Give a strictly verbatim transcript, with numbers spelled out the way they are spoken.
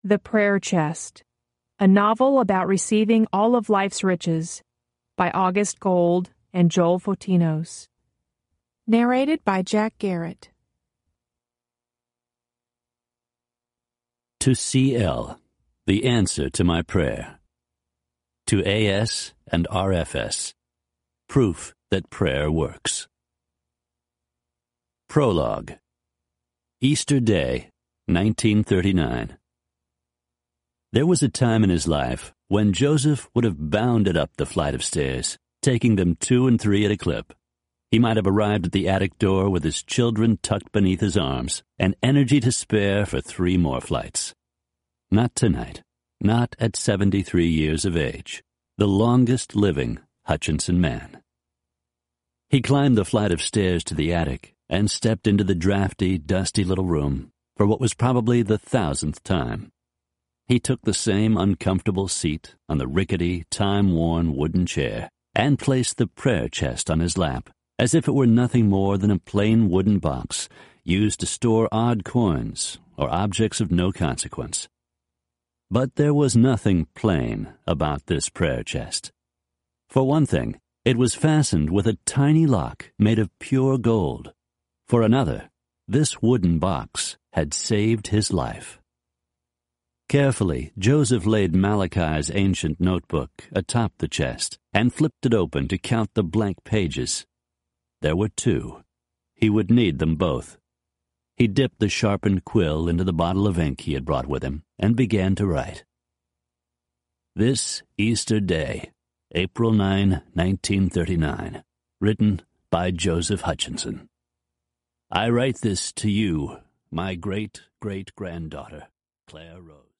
The Prayer Chest, a novel about receiving all of life's riches, by August Gold and Joel Fotinos. Narrated by Jack Garrett. To C L, the answer to my prayer. To A S and R F S, proof that prayer works. Prologue. Easter Day, nineteen thirty-nine. There was a time in his life when Joseph would have bounded up the flight of stairs, taking them two and three at a clip. He might have arrived at the attic door with his children tucked beneath his arms and energy to spare for three more flights. Not tonight. Not at seventy-three years of age, the longest living Hutchinson man. He climbed the flight of stairs to the attic and stepped into the drafty, dusty little room for what was probably the thousandth time. He took the same uncomfortable seat on the rickety, time-worn wooden chair and placed the prayer chest on his lap, as if it were nothing more than a plain wooden box used to store odd coins or objects of no consequence. But there was nothing plain about this prayer chest. For one thing, it was fastened with a tiny lock made of pure gold. For another, this wooden box had saved his life. Carefully, Joseph laid Malachi's ancient notebook atop the chest and flipped it open to count the blank pages. There were two. He would need them both. He dipped the sharpened quill into the bottle of ink he had brought with him and began to write. This Easter Day, April ninth, nineteen thirty-nine, written by Joseph Hutchinson. I write this to you, my great-great-granddaughter, Claire Rose.